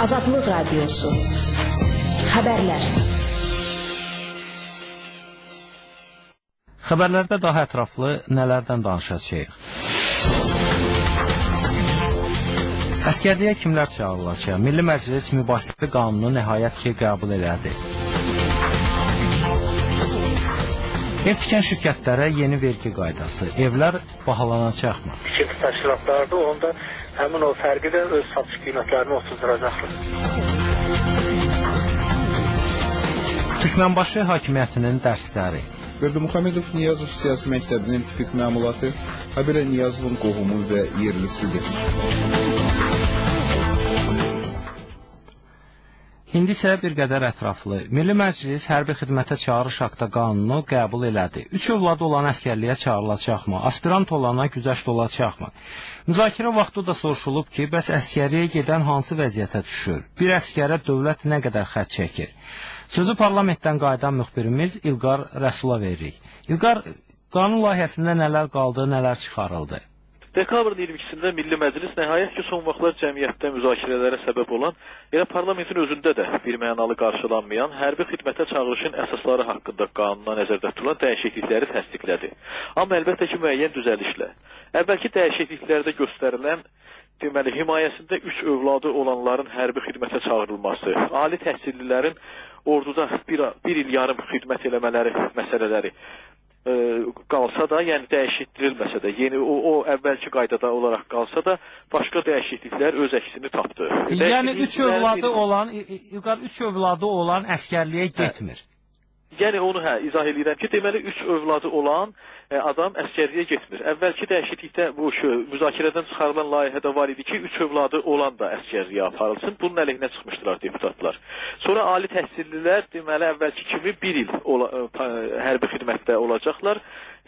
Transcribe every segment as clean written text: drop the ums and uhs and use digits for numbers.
Azadlıq Radiosu. Xəbərlər. Xəbərlərdə daha ətraflı nələrdən danışacağıq? Əskərliyə kimlər çağırılacaq? Milli Məclis mübahisəli qanunu nəhayət ki qəbul elədi. Ev tikən şirkətlərə yeni vergi qaydası. Evlər bahalanacaqmı? Tikinti təşkilatlarında onda həmin o fərqi də öz satış qiymətlərini oturacaqlar. Türkmenbaşı hakimiyyətinin dərsləri. Berdimuhamedov Niyazov siyasi məktəbinin tipik məmulatı, habelə Niyazovun qohumu və yerlisidir. İndi isə bir qədər ətraflı. Milli Məclis hərbi xidmətə çağırış haqqında qanunu qəbul elədi. 3 övladı olan əskərliyə çağırılacaqmı? Aspirant olana güzəşt olacaqmı? Müzakirə vaxtı da soruşulub ki, bəs əskəriyə gedən hansı vəziyyətə düşür? Bir əskərə dövlət nə qədər xərc çəkir? Sözü parlamentdən qayıdan müxbirimiz İlqar Rəsula veririk. İlqar, qanun layihəsində nələr qaldı, nələr çıxarıldı? Dekabrın 22-sində Milli Məclis nəhayət ki, son vaxtlar cəmiyyətdə müzakirələrə səbəb olan, elə parlamentin özündə də bir mənalı qarşılanmayan hərbi xidmətə çağırışın əsasları haqqında qanuna nəzərdə tutulan dəyişiklikləri təsdiqlədi. Amma əlbəttə ki, müəyyən düzəlişlə. Əvvəlki dəyişikliklərdə göstərilən deməli, himayəsində 3 övladı olanların hərbi xidmətə çağırılması, ali təhsillilərin orduda bir il yarım xidmət eləmələri məsələləri qalsa da, yəni dəyişdirilməsə də, yeni o əvvəlki qaydada olaraq qalsa da, başqa dəyişikliklər öz əksini tapdı. Yəni 3 övladı olan, İlqar 3 övladı olan əskərliyə getmir. Yəni onu izah edirəm ki, deməli 3 övladı olan adam əskərliyə getmir. Əvvəlki dəyişiklikdə bu müzakirədən çıxarılan layihədə var idi ki, 3 övladı olan da əskərliyə aparılsın. Bunun əleyhinə çıxmışdılar deputatlar. Sonra ali təhsillilər deməli əvvəlki kimi 1 il hərbi xidmətdə olacaqlar.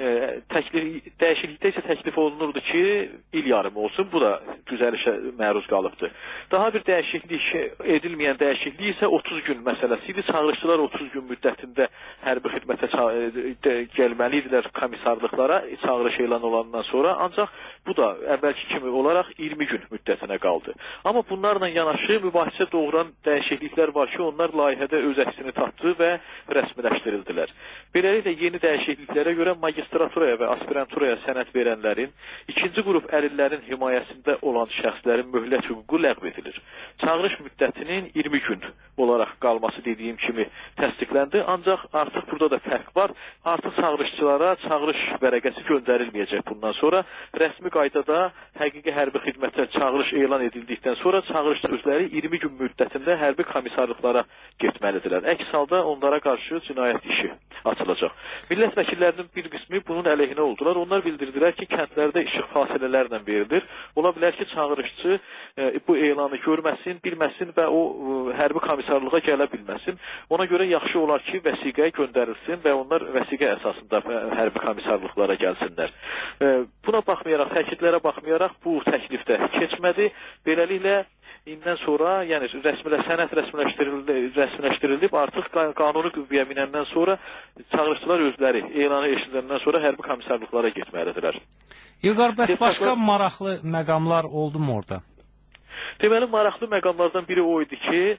Dəyişiklikdə isə təklif olunurdu ki, il yarım olsun. Bu da düzəlişə məruz qalıbdır. Daha bir dəyişiklik edilməyən dəyişiklik isə 30 gün məsələsi idi. Çağırışçılar 30 gün müddətində hərbi xidmətə gəlməli idilər komissarlıqlara çağırış elan olandan sonra. Ancaq bu da əvvəlki kimi olaraq 20 gün müddətinə qaldı. Amma bunlarla yanaşı mübahisə doğuran dəyişikliklər var ki, onlar layihədə öz əksini tapdı və rəsmiləşdirildilər. Beləliklə yeni dəyişikliklərə görə magistraturaya və aspiranturaya sənəd verənlərin, ikinci qrup əlillərin himayəsində olan şəxslərin möhlət hüququ ləğv edilir. Çağırış müddətinin 20 gün olaraq qalması dediyim kimi təsdiqləndi, ancaq artıq burada da fərq var. Artıq çağırışçılara çağırış vərəqəsi göndərilməyəcək bundan sonra. Rəsmi qaydada həqiqi hərbi xidmətə çağırış elan edildikdən sonra çağırışçı özləri 20 gün müddətində hərbi komissarlıqlara getməlidirlər. Əks halda onlara qarşı cinayət işi açılacaq. Millət vəkillərinin bir qismi bunun əleyhinə oldular. Onlar bildirdilər ki, kəndlərdə işıq fasilələrlə verilir. Ola bilər ki, çağırışçı bu elanı görməsin, bilməsin və o hərbi komissarlığa gələ bilməsin. Ona görə yaxşı olar ki, vəsiqə göndərilsin və onlar vəsiqə əsasında hərbi komissarlıqlara gəlsinlər. Buna baxmayaraq, təkidlərə baxmayaraq bu təklif də keçmədi. Beləliklə İndən sonra, yəni sənəd rəsmiləşdirilib, artıq qanunu qüvvəyə minəndən sonra çağırışçılar özləri elanı eşidəndən sonra hərbi komissarlıqlara getməlidirlər. İlqar, bəs başqa maraqlı məqamlar oldu mu orada? Deməli, maraqlı məqamlardan biri o idi ki,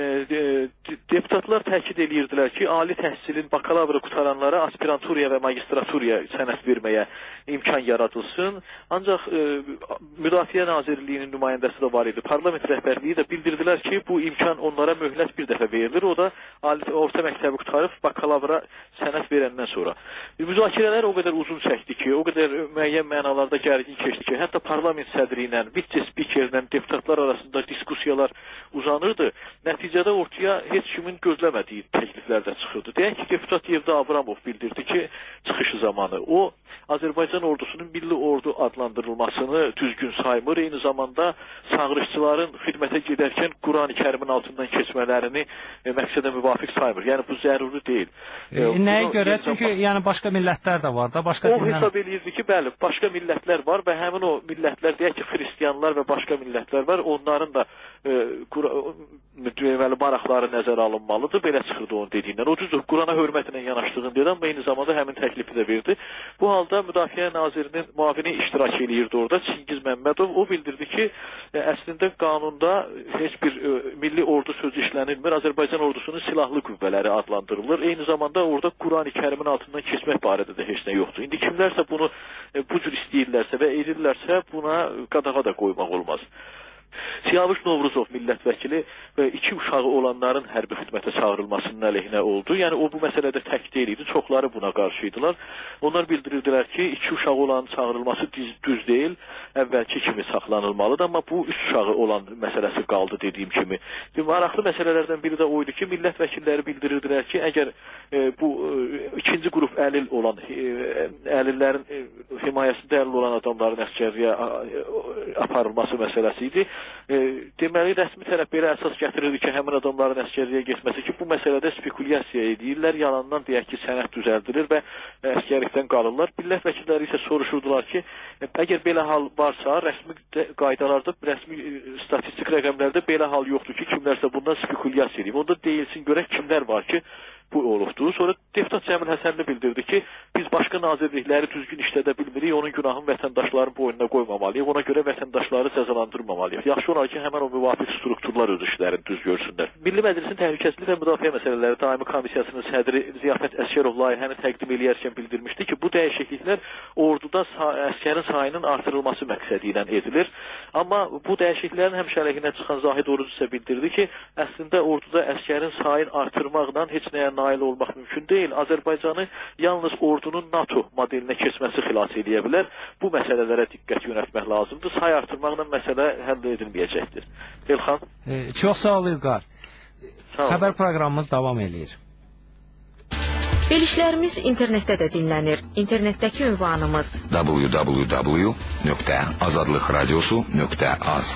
deputatlar təkid edirdilər ki, ali təhsilin bakalavrı qutaranlara aspiranturaya və magistraturaya sənəd verməyə imkan yaradılsın. Ancaq Müdafiə Nazirliyinin nümayəndəsi də var idi. Parlament rəhbərliyi də bildirdilər ki, bu imkan onlara möhlət bir dəfə verilir. O da orta məktəbi qutarıb bakalavra sənəd verəndən sonra. Müzakirələr o qədər uzun çəkdi ki, o qədər müəyyən mənalarda gərgin keçdi ki, hətta parlament sədri ilə, vitse-spikerlə deputatlar arasında diskussiyalar uzanırdı. Nəticədə ortaya heç kimin gözləmədiyi təkliflərdə çıxırdı. Deyək ki, deputat Yevda Abramov bildirdi ki, çıxışı zamanı o Azərbaycan ordusunun milli ordu adlandırılmasını düzgün saymır. Eyni zamanda çağırışçıların xidmətə gedərkən Qurani Kərimin altından keçmələrini məqsədə müvafiq saymır. Yəni bu zəruri deyil. Nəyə görə? Çünki yəni başqa millətlər də var da, başqa o hesab edirdi ki, bəli, başqa millətlər var və həmin o millətlər deyək ki, xristianlar və başqa millətlər var. onların da deməli maraqları nəzərə alınmalıdır. Belə çıxırdı onun dediyindən. O düzdür, Qurana hörmətlə yanaşdığını dedi, amma eyni zamanda həmin təklifi də verdi. Bu halda Müdafiə Nazirinin müavini iştirak edirdi orada, Çingiz Məmmədov. O bildirdi ki, əslində qanunda heç bir milli ordu sözü işlənilmir. Azərbaycan ordusunun silahlı qüvvələri adlandırılır. Eyni zamanda orada Qurani Kərimin altından keçmək barədə də heç nə yoxdur. İndi kimlərsə bunu bu cür istəyirlərsə və edirlərsə, buna qadağa da qoymaq olmaz. Siyavuş Novruzov millət vəkili və 2 uşağı olanların hərbi xidmətə çağırılmasının əleyhinə oldu. Yəni o bu məsələdə tək deyil idi, çoxları buna qarşıydılar. Onlar bildirirdilər ki, 2 uşağı olanın çağırılması düz deyil, əvvəlki kimi saxlanılmalıdır, amma bu 3 uşağı olan məsələsi qaldı dediyim kimi. Maraqlı məsələlərdən biri də oydu ki, millət vəkilləri bildirirdilər ki, əgər bu ikinci qrup əlil olan, əlillərin himayəsində əlil olan adamların əskərliyə aparılması məsələsi idi. Deməli, rəsmi tərəf belə əsas gətirirdi ki, həmin adamların əskərliyə getməsi ki, bu məsələdə spekulyasiya edirlər, yalandan deyək ki, sənəd düzəldilir və əskərlikdən qalırlar. Millət vəkilləri isə soruşurdular ki, əgər belə hal varsa, rəsmi qaydalarda, rəsmi statistik rəqəmlərdə belə hal yoxdur ki, kimlərsə bundan spekulyasiya edib. Onda deyilsin görək kimlər var ki, bu olubdur. Sonra deputat Cəmil Həsənli bildirdi ki, biz başqa nazirlikləri düzgün işlədə bilmirik, onun günahını vətəndaşların boynuna qoymamalıyıq, ona görə vətəndaşları cəzalandırmamalıyıq. Yaxşı olar ki, həmən o müvafiq strukturlar öz işlərini düz görsünlər. Milli Məclisin Təhlükəsizlik və Müdafiə Məsələləri Daimi Komissiyasının sədri Ziyafət Əsgərov layihəni təqdim edərkən bildirmişdi ki, bu dəyişikliklər orduda əskərin sayının artırılması məqsədi ilə edilir. Amma bu dəyişikliklərin həmişə əleyhinə çıxan Zahid Oruc isə bildirdi ki, əslində orduda əskərin sayını artırmaqla heç nəyə nail olmaq mümkün deyil. Azərbaycanı yalnız ordunun NATO modelinə keçməsi xilas edə bilər. Bu məsələlərə diqqət yönəltmək lazımdır. Say artırmaqla məsələ həll edilməyəcəkdir. Elxan? Çox sağ ol İlqar. Xəbər proqramımız davam edir. Verilişlərimiz internetdə də dinlənir. İnternetdəki ünvanımız www.azadlıqradiosu.az.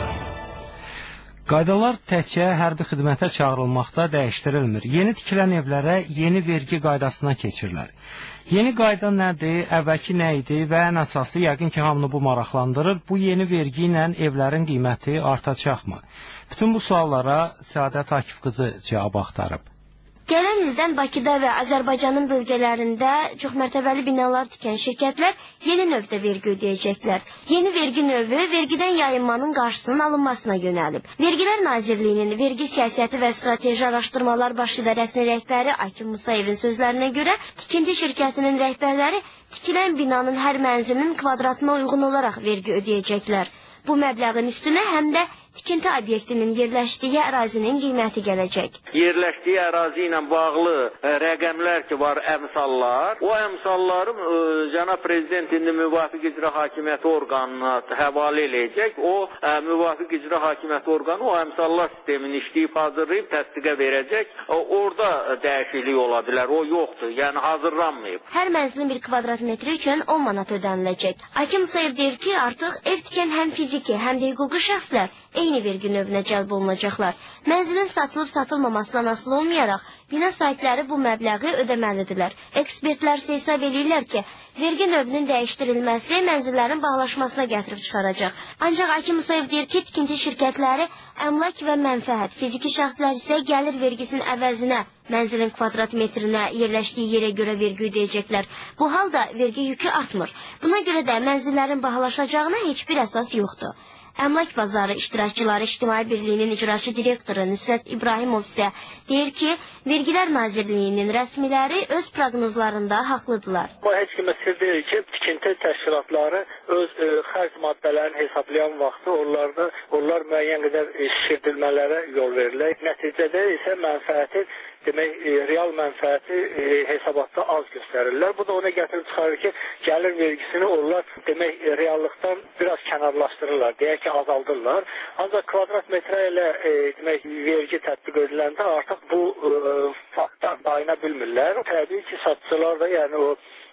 Qaydalar təkcə hərbi xidmətə çağırılmaqda dəyişdirilmir. Yeni tikilən evlərə yeni vergi qaydasına keçirlər. Yeni qayda nədir, əvvəlki nə idi və ən əsası yəqin ki, hamını bu maraqlandırır. Bu yeni vergi ilə evlərin qiyməti artacaqmı? Bütün bu suallara Səadət Akif qızı cavab axtarıb. Gələn ildən Bakıda və Azərbaycanın bölgələrində çoxmərtəbəli binalar tikən şirkətlər yeni növdə vergi ödəyəcəklər. Yeni vergi növü vergidən yayınmanın qarşısının alınmasına yönəlib. Vergilər Nazirliyinin vergi siyasəti və strateji araşdırmalar baş idarəsinin rəhbəri Akim Musayevin sözlərinə görə tikinti şirkətinin rəhbərləri tikilən binanın hər mənzilinin kvadratına uyğun olaraq vergi ödəyəcəklər. Bu məbləğin üstünə həm də tikinti obyektinin yerləşdiyi ərazinin qiyməti gələcək. Yerləşdiyi ərazi ilə bağlı rəqəmlər ki var, əmsallar. O əmsalları cənab prezident indi müvafiq icra hakimiyyəti orqanına həvalə eləyəcək. O müvafiq icra hakimiyyəti orqanı o əmsallar sistemini işləyib hazırlayıb təsdiqə verəcək. Orada dəyişiklik ola bilər, o yoxdur, yəni hazırlanmayıb. Hər mənzilin 1 kvadrat metri üçün 10 manat ödəniləcək. Akim Musayev deyir ki, artıq ev tikən həm fiziki, həm də hüquqi şəxslər eyni vergi növünə cəlb olunacaqlar. Mənzilin satılıb-satılmamasından asılı olmayaraq, bina sahibləri bu məbləği ödəməlidirlər. Ekspertlər isə hesab edirlər ki, vergi növünün dəyişdirilməsi mənzillərin bağlaşmasına gətirib çıxaracaq. Ancaq Akim Musayev deyir ki, tikinti şirkətləri əmlak və mənfəət, fiziki şəxslər isə gəlir vergisinin əvəzinə mənzilin kvadrat metrinə, yerləşdiyi yerə görə vergi ödəyəcəklər. Bu halda vergi yükü artmır. Buna görə də mənzillərin bahalaşacağına heç bir əsas yoxdur. Əmlak bazarı iştirakçıları İctimai Birliyinin icraçı direktoru Nüsrət İbrahimov isə deyir ki, Vergilər Nazirliyinin rəsmiləri öz proqnozlarında haqlıdırlar. Bu heç kimə sir deyil ki, tikinti təşkilatları öz xərc maddələrini hesablayan vaxtı onlar müəyyən qədər şişirdilmələrə yol verirlər. Nəticədə isə mənfəəti demək, real mənfəəti hesabatda az göstərirlər. Bu da ona gətirib çıxarır ki, gəlir vergisini onlar demək, reallıqdan biraz kənarlaşdırırlar, deyək ki, azaldırlar. Ancaq kvadrat metrə ilə demək, vergi tətbiq ediləndə artıq bu faktdan dayana bilmirlər. Təbii ki, satıcılar da, yəni o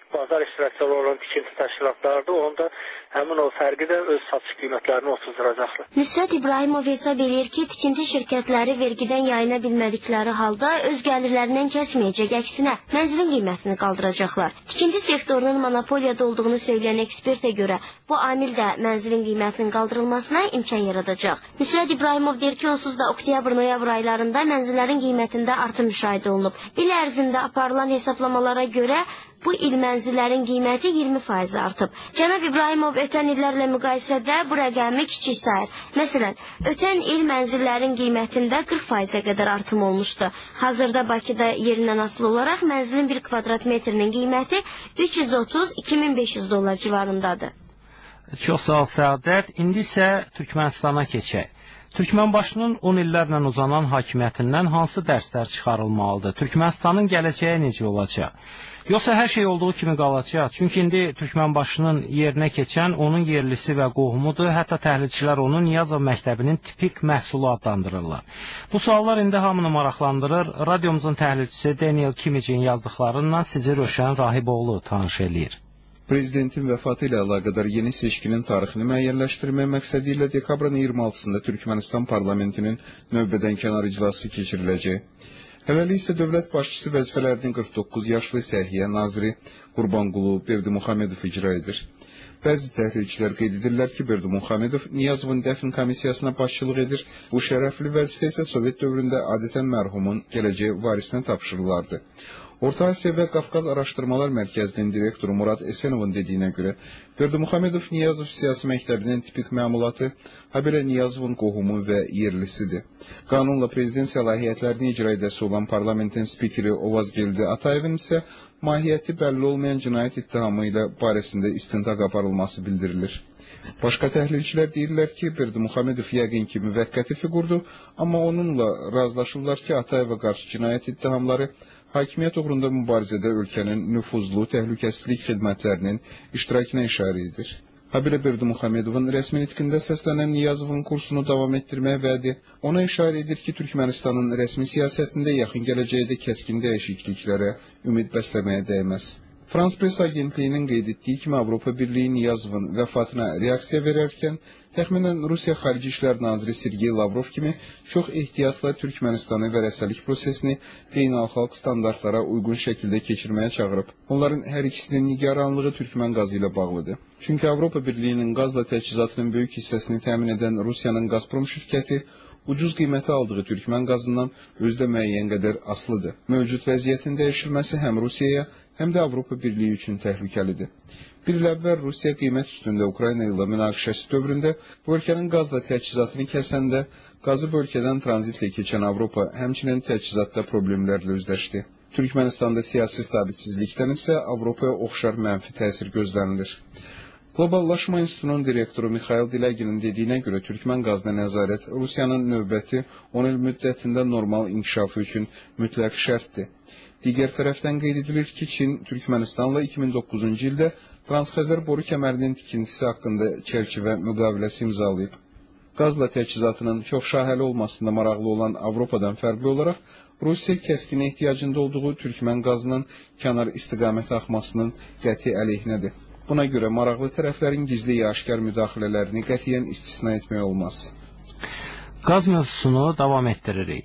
bazar iştirakçıları olan tikinti təşkilatlarıdır. Onda həmin o fərqi də öz satış qiymətlərini otuzduracaqlar. Nüsrət İbrahimov hesab edir ki, tikinti şirkətləri vergidən yayına bilmədikləri halda öz gəlirlərindən kəsməyəcək, əksinə mənzilin qiymətini qaldıracaqlar. Tikinti sektorunun monopoliyada olduğunu söyləyən ekspertə görə bu amil də mənzilin qiymətinin qaldırılmasına imkan yaradacaq. Nüsrət İbrahimov deyir ki, onsuz da oktyabr-noyabr aylarında mənzillərin qiymətində artım müşahidə olunub. İl ərzində aparılan hesablamalara görə bu il mənzillərin qiyməti 20% artıb. Cənab İbrahimov ötən illərlə müqayisədə bu rəqəmi kiçik sayır. Məsələn, ötən il mənzillərin qiymətində 40%-ə qədər artım olmuşdu. Hazırda Bakıda yerindən asılı olaraq mənzilin 1 kvadrat metrinin qiyməti 330-2500 dollar civarındadır. Çox sağ ol Səadət. İndi isə Türkmənistana keçək. Türkmənbaşının 10 illərlə uzanan hakimiyyətindən hansı dərslər çıxarılmalıdır? Türkmənistanın gələcəyi necə olacaq? Yoxsa hər şey olduğu kimi qalacaq? Çünki indi Türkmənbaşının yerinə keçən onun yerlisi və qohumudur. Hətta təhlilçilər onu Niyazov məktəbinin tipik məhsulu adlandırırlar. Bu suallar indi hamını maraqlandırır. Radiomuzun təhlilçisi Daniel Kimic'in yazdıqlarından sizi Rövşən Rahiboğlu tanış eləyir. Prezidentin vəfatı ilə əlaqədar yeni seçkinin tarixini müəyyənləşdirmək məqsədi ilə dekabrın 26-sında Türkmənistan parlamentinin növbədənkənar iclası keçiriləcək. Hələlik isə dövlət başçısı vəzifələrini 49 yaşlı Səhiyyə naziri Qurbanqulu Berdimuhamedov icra edir. Bəzi təhlilçilər qeyd edirlər ki, Berdimuhamedov Niyazovun dəfn komissiyasına başçılıq edir. Bu şərəfli vəzifə isə Sovet dövründə adətən mərhumun gələcək varisinə tapşırılardı. Orta Asiya və Qafqaz Araşdırmalar Mərkəzinin direktoru Murad Esenovun dediyinə görə, Berdimuhamedov Niyazov siyasi məktəbinin tipik məmulatı, habelə Niyazovun qohumu və yerlisidir. Qanunla prezident səlahiyyətlərini icra edəsi olan parlamentin spikeri Ovazgeldi Atayevin isə mahiyyəti bəlli olmayan cinayət ittihamı ilə barəsində istintaq aparılması bildirilir. Başqa təhlilçilər deyirlər ki, Berdimuhamedov yəqin ki müvəqqəti fiqurdur, amma onunla razılaşırlar ki, Atayeva qarşı cinayət ittihamları hakimiyyət uğrunda mübarizədə ölkənin nüfuzlu təhlükəsizlik xidmətlərinin iştirakına işarə edir. Habelə Berdimuhamedovun rəsmi nitqində səslənən Niyazovun kursunu davam etdirməyə vədi ona işarə edir ki, Türkmənistanın rəsmi siyasətində yaxın gələcəkdə kəskin dəyişikliklərə ümid bəsləməyə dəyməz. Frans Press agentliyinin qeyd etdiyi kimi Avropa Birliyi Niyazovun vəfatına reaksiya verərkən təxminən Rusiya Xarici İşlər Naziri Sergey Lavrov kimi çox ehtiyatla Türkmənistanı və rəsəlik prosesini beynəlxalq standartlara uyğun şəkildə keçirməyə çağırıb. Onların hər ikisinin nigaranlığı Türkmən qazı ilə bağlıdır. Çünki Avropa Birliyinin qazla təchizatının böyük hissəsini təmin edən Rusiyanın Gazprom şirkəti ucuz qiyməti aldığı Türkmən qazından özdə müəyyən qədər asılıdır. Mövcud vəziyyətin dəyişilməsi həm Rusiyaya, həm də Avropa Birliyi üçün təhlükəlidir. Bir il əvvəl Rusiya qiymət üstündə Ukrayna ilə münaqişəsi dövründə bu ölkənin qazla təchizatını kəsəndə qazı bu ölkədən tranzitlə keçən Avropa həmçinin təchizatda problemlərlə üzləşdi. Türkmənistanda siyasi sabitsizlikdən isə Avropaya oxşar mənfi təsir gözlənilir. Qloballaşma İnstitutunun direktoru Mikhail Diləginin dediyinə görə Türkmən qazına nəzarət Rusiyanın növbəti 10 il müddətində normal inkişafı üçün mütləq şərtdir. Digər tərəfdən qeyd edilir ki, Çin Türkmənistanla 2009-cu ildə Transxəzər boru kəmərinin tikintisi haqqında çərçivə müqaviləsi imzalayıb. Qazla təchizatının çox şaxəli olmasında maraqlı olan Avropadan fərqli olaraq, Rusiya kəskin ehtiyacında olduğu Türkmən qazının kənar istiqamətə axmasının qəti əleyhinədir. Buna görə maraqlı tərəflərin gizli ya aşkar müdaxilələrini qətiyyən istisna etmək olmaz. Qaz mövzusunu davam etdiririk.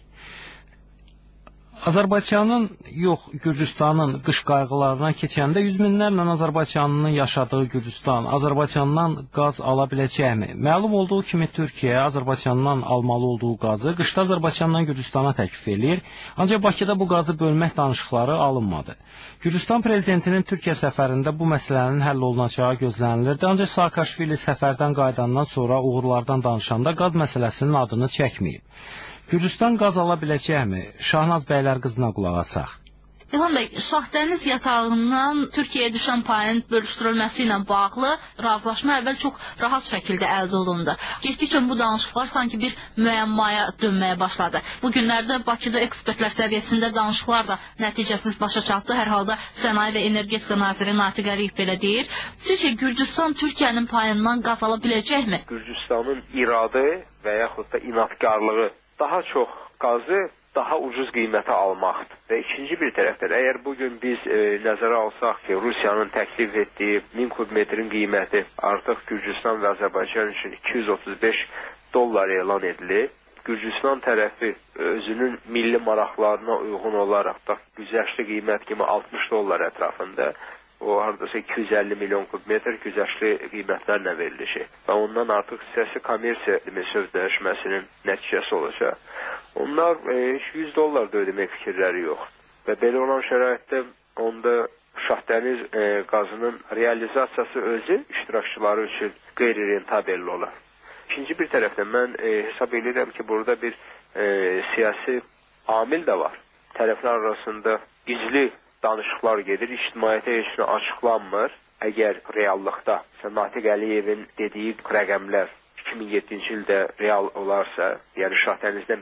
Azərbaycanın, yox, Gürcüstanın qış qayğılarına keçəndə yüz minlərlə Azərbaycanlının yaşadığı Gürcüstan Azərbaycandan qaz ala biləcəkmi? Məlum olduğu kimi Türkiyə Azərbaycandan almalı olduğu qazı qışda Azərbaycandan Gürcüstana təklif eləyir, ancaq Bakıda bu qazı bölmək danışıqları alınmadı. Gürcüstan prezidentinin Türkiyə səfərində bu məsələnin həll olunacağı gözlənilirdi, ancaq Saakashvili səfərdən qayıdandan sonra uğurlardan danışanda qaz məsələsinin adını çəkməyib. Gürcüstan qaz ala biləcəkmi? Şahnaz bəylər qızına qulaq asaq. İlham bəy, Şahdəniz yatağından Türkiyəyə düşən payın bölüşdürülməsi ilə bağlı razılaşma əvvəl çox rahat şəkildə əldə olundu. Getdikcə bu danışıqlar sanki bir müəmmaya dönməyə başladı. Bu günlərdə Bakıda ekspertlər səviyyəsində danışıqlar da nəticəsiz başa çatdı. Hər halda Sənaye və Energetika naziri Natiq Əliyev belə deyir. Sizcə Gürcüstan Türkiyənin payından qaz ala biləcəkmi? Gürcüstanın iradı və yaxud da inadkarlığı daha çox qazı daha ucuz qiymətə almaqdır. Və ikinci bir tərəfdən, əgər bugün biz nəzərə alsaq ki, Rusiyanın təklif etdiyi 1000 kubmetrin qiyməti artıq Gürcüstan və Azərbaycan üçün $235 elan edilir. Gürcüstan tərəfi özünün milli maraqlarına uyğun olaraq da güzəştli qiymət kimi $60 ətrafında, o hardasa 250 milyon kubmetr güzəştli qiymətlərlə veriləcək. Və ondan artıq hissəsi kommersiya sövdələşməsinin nəticəsi olacaq. Onlar $100 da ödəmək fikirləri yox. Və belə olan şəraitdə onda Şahdəniz qazının realizasiyası özü iştirakçıları üçün qeyri-rentabelli olar. İkinci bir tərəfdən mən hesab edirəm ki, burada bir siyasi amil də var. Tərəflər arasında gizli danışıqlar gedir, ictimaiyyətə heç nə açıqlanmır. Əgər reallıqda Natiq Əliyevin dediyi rəqəmlər 2007-ci ildə real olarsa, yəni Şahdənizdən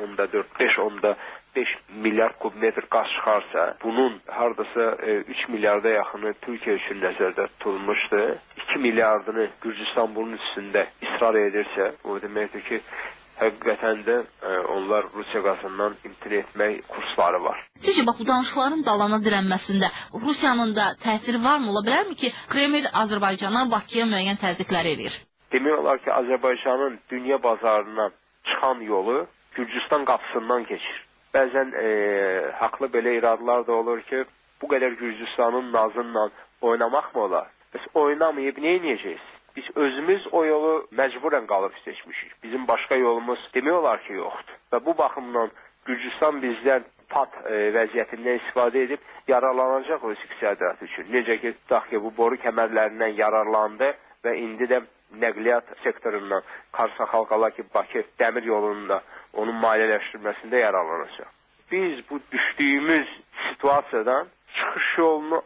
5.5 milyard kubmetr qaz çıxarsa, bunun hardasa 3 milyarda yaxını Türkiyə üçün nəzərdə tutulmuşdu. 2 milyardını Gürcüstan bunun üstündə israr edirsə, o deməkdir ki, həqiqətən də onlar Rusiya qazından imtina etmək kursları var. Sizcə, bax, bu danışıqların dalana dirənməsində Rusiyanın da təsiri varmı? Ola bilərmi ki, Kreml Azərbaycana, Bakıya müəyyən təzyiqlər edir? Demək olar ki, Azərbaycanın dünya bazarından çıxan yolu Gürcüstan qapısından keçir. Bəzən haqlı belə iradlar da olur ki, bu qədər Gürcüstanın nazınla oynamaq mı olar? Biz oynamayıb nə edəcəyik? Biz özümüz o yolu məcburən qalıb seçmişik. Bizim başqa yolumuz demək olar ki, yoxdur. Və bu baxımdan Gürcüstan bizdən pat vəziyyətindən istifadə edib yararlanacaq o iqtisadiyyatı üçün. Necə ki, bu boru kəmərlərindən yararlandı və indi də nəqliyyat sektorundan Karsa-Xalqalaki Bakı dəmir yolunun da onun maliyyələşdirməsində yararlanacaq. Biz bu düşdüyümüz situasiyadan çıxış yolunu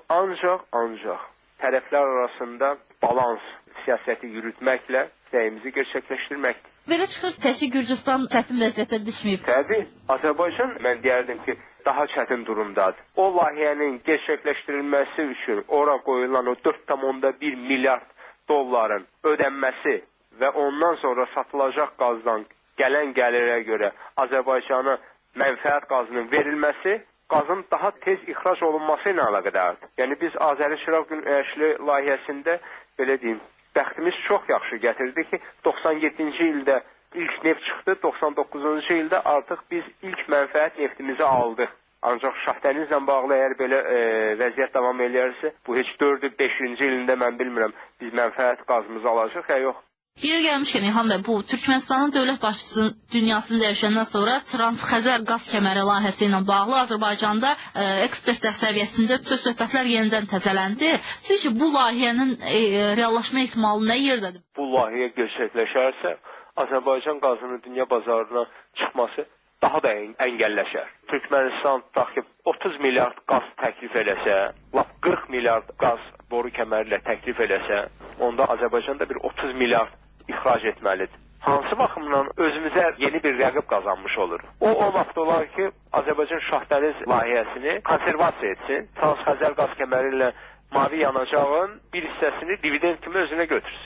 ancaq tərəflər arasında balans siyasəti yürütməklə istəyimizi gerçəkləşdirməkdir. Belə çıxır, təşki Gürcüstan çətin vəziyyətə düşməyib. Təbii, Azərbaycan mən deyərdim ki, daha çətin durumdadır. O layihənin gerçəkləşdirilməsi üçün ora qoyulan o 4,1 milyard dolların ödənməsi və ondan sonra satılacaq qazdan gələn gəlirə görə Azərbaycana mənfəət qazının verilməsi qazın daha tez ixrac olunması ilə əlaqədardır. Yəni biz Azəri-Çıraq Günəşli layihəsində belə deyim, bəxtimiz çox yaxşı gətirdi ki, 97-ci ildə ilk neft çıxdı, 99-cu ildə artıq biz ilk mənfəət neftimizi aldıq. Ancaq Şahdənizlə bağlı əgər belə vəziyyət davam edərsə, bu heç 4-cü, 5-ci ilində mən bilmirəm, biz mənfəət qazımızı alacaq ya yox. Yeri gəlmişkən İlham bəy, bu Türkmənistanın dövlət başçısının dünyasını dəyişəndən sonra Trans-Xəzər qaz kəməri layihəsi ilə bağlı Azərbaycanda ekspertlər səviyyəsində söhbətlər yenidən təzələndi. Sizcə bu layihənin reallaşma ehtimalı nə yerdədir? Bu layihə gerçəkləşərsə, Azərbaycan qazının dünya bazarına çıxması daha da əngəlləşər. Türkmənistan daxil 30 milyard qaz təklif eləsə, 40 milyard qaz boru kəməri ilə təklif eləsə, onda Azərbaycan da bir 30 milyard ixrac etməlidir. Hansı baxımdan özümüzə yeni bir rəqib qazanmış olur. O vaxt olar ki, Azərbaycan Şahdəniz layihəsini konservasiya etsin, Trans-Xəzər qaz kəməri ilə mavi yanacağın bir hissəsini dividend kimi özünə götürsün.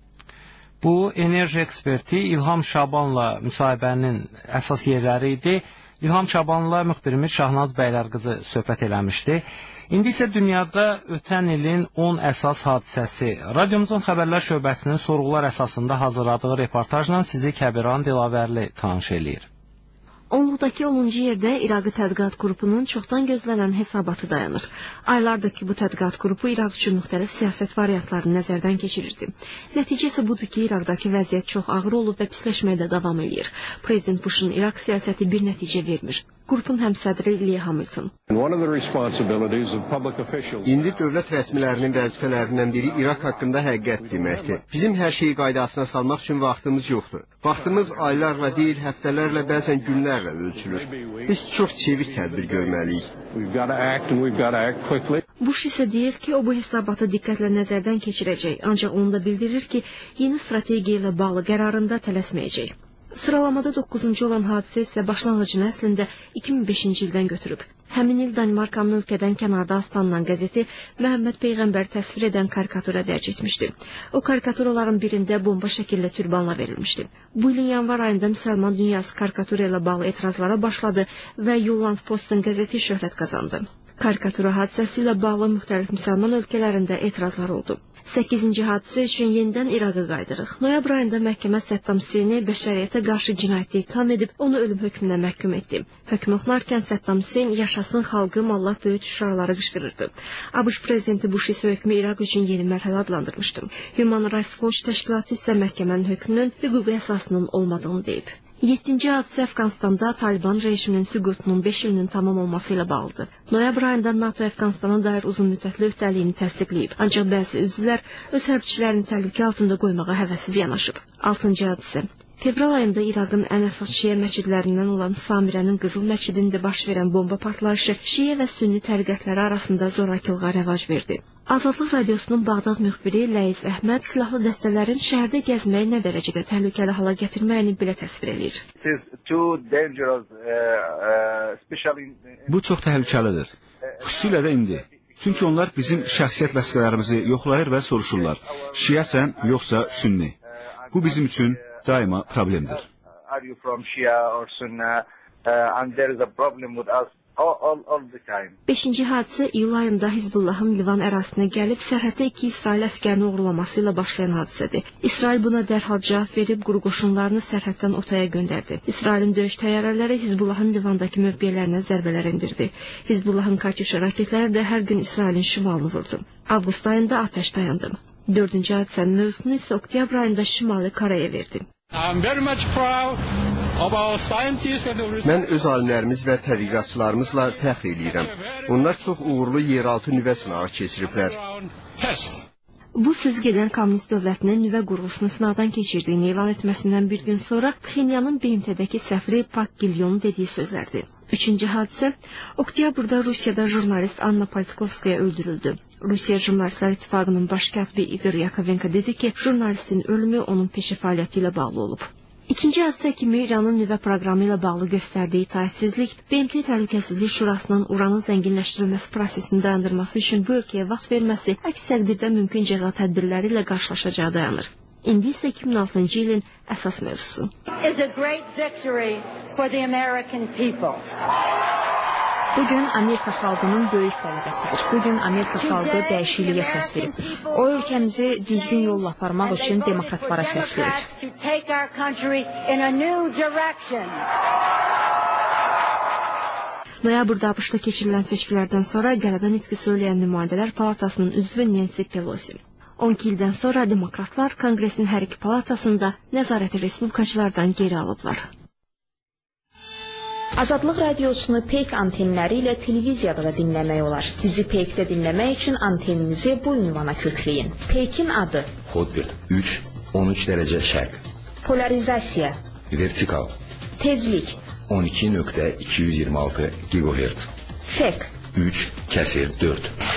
Bu, enerji eksperti İlham Şabanla müsahibənin əsas yerləri idi. İlham Şabanla müxbirimiz Şahnaz Bəylərqızı söhbət eləmişdi. İndi isə dünyada ötən ilin 10 əsas hadisəsi. Radiomuzun xəbərlər şöbəsinin sorğular əsasında hazırladığı reportajla sizi Kəbiran Dilavərli tanış eləyir. Onluqdakı 10-cu yerdə İraqi tədqiqat qrupunun çoxdan gözlənən hesabatı dayanır. Aylardır ki, bu tədqiqat qrupu İraq üçün müxtəlif siyasət variantlarını nəzərdən keçirirdi. Nəticə isə budur ki, İraqdakı vəziyyət çox ağır olub və pisləşməkdə davam edir. Prezident Bush'un İraq siyasəti bir nəticə vermir. Qrupun həmsədri Lee Hamilton. İndi dövlət rəsmilərinin vəzifələrindən biri İraq haqqında həqiqət deməkdir. Bizim hər şeyi qaydasına salmaq üçün vaxtımız yoxdur. Vaxtımız aylarla deyil, həftələrlə, bəzən günlərlə ölçülür. Biz çox çevik tədbir görməliyik. Bush isə deyir ki, o bu hesabatı diqqətlə nəzərdən keçirəcək, ancaq onu da bildirir ki, yeni strategiya ilə bağlı qərarında tələsməyəcək. Sıralamada 9-cu olan hadisə isə başlanğıcını əslində 2005-ci ildən götürüb. Həmin il Danimarkanın ölkədən kənarda aslanılan qəzeti Məhəmməd Peyğəmbər təsvir edən karikatura dərc etmişdi. O karikaturaların birində bomba şəkilli türbanla verilmişdi. Bu ilin yanvar ayında müsəlman dünyası karikatura ilə bağlı etirazlara başladı və Jyllands-Posten qəzeti şöhrət qazandı. Karikatura hadisəsi ilə bağlı müxtəlif müsəlman ölkələrində etirazlar oldu. 8-ci hadisə üçün yenidən İraqa qaydırıq. Noyabr ayında məhkəmə Səddam Hüseyni bəşəriyyətə qarşı cinayətdə ittiham edib, onu ölüm hökmünə məhkum etdi. Hökm oxunarkən Səddam Hüseyn yaşasın xalqım, Allah böyük şüraları qışqırırdı. ABŞ prezidenti Bush isə hökmü İraq üçün yeni mərhələ adlandırmışdı. Human Rights Watch təşkilatı isə məhkəmənin hökmünün hüquqi əsasının olmadığını deyib. 7-ci hadisə Əfqanistanda Taliban rejiminin süqutunun 5 ilinin tamam olması ilə bağlıdır. Noyabr ayında NATO Əfqanistana dair uzun müddətli öhdəliyini təsdiqləyib, ancaq bəzi üzvlər öz hərbçilərini təhlükə altında qoymağa həvəssiz yanaşıb. 6-cı hadisə fevral ayında İraqın ən əsas şiə məcidlərindən olan Samirənin Qızıl məcidində baş verən bomba partlayışı şiə və sünni təriqətləri arasında zorakılığa rəvac verdi. Azadlıq radiosunun Bağdad müxbiri Ləyiz Əhməd silahlı dəstələrin şəhərdə gəzməyi nə dərəcədə təhlükəli hala gətirməyini belə təsvir edir. Bu çox təhlükəlidir. Xüsusilə də indi. Çünki onlar bizim şəxsiyyət vəsiqələrimizi yoxlayır və soruşurlar. Şiəsən, yoxsa sünni. Bu bizim üçün daima problemdir. Beşinci hadisə iyul ayında Hizbullahın Livan ərazisinə gəlib sərhəddə 2 İsrail əskərini uğurlaması ilə başlayan hadisədir. İsrail buna dərhal cavab verib quru qoşunlarını sərhəddən otaya göndərdi. İsrailin döyüş təyyarələri Hizbullahın Livandakı mövqelərinə zərbələr endirdi. Hizbullahın Katyuşa raketləri də hər gün İsrailin şimalını vurdu. Avqust ayında atəş dayandı. 4-cü hadisənin mövzusunu isə oktyabr ayında Şimali Koreya verdi. Mən öz alimlərimiz və tədqiqatçılarımızla fəxr edirəm. Onlar çox uğurlu yeraltı nüvə sınağı keçiriblər. Bu söz gedən kommunist dövlətinin nüvə qurğusunu sınaqdan keçirdiyini elan etməsindən bir gün sonra Pxenyanın BMT-dəki səfiri Pak Gilyonun dediyi sözlərdir. 3-cü hadisə oktyabrda Rusiyada jurnalist Anna Politkovskaya öldürüldü. Rusiya Jurnalistlər İttifaqının baş katibi Igor Yakovenko dedi ki, jurnalistin ölümü onun peşə fəaliyyəti ilə bağlı olub. İkinci hadisə kimi İranın nüvə proqramı ilə bağlı göstərdiyi itaətsizlik BMT Təhlükəsizlik Şurasının uranın zənginləşdirilməsi prosesini dayandırması üçün bu ölkəyə vaxt verməsi, əks təqdirdə mümkün cəza tədbirləri ilə qarşılaşacağı dayanır. İndi isə 2006-cı ilin əsas mövzusu. Bugün Amerika xalqının böyük qələbəsidir. Bugün Amerika xalqı dəyişikliyə səs verib. O ölkəmizi düzgün yolla aparmaq üçün demokratlara səs verir. Noyabrda ABŞ-da keçirilən seçkilərdən sonra qələbə nitqi söyləyən nümayəndələr palatasının üzvü Nancy Pelosi. 12 ildən sonra demokratlar Konqresin hər iki palatasında nəzarəti respublikaçılardan geri alıblar. Azadlıq radiosunu Peyk antenləri ilə televiziyada da dinləmək olar. Bizi Peykdə dinləmək üçün anteninizi bu ünvana kökləyin. Peykin adı Hotbird 3-13 dərəcə şərq. Polarizasiya Vertikal. Tezlik 12.226 GHz. Fek 3/4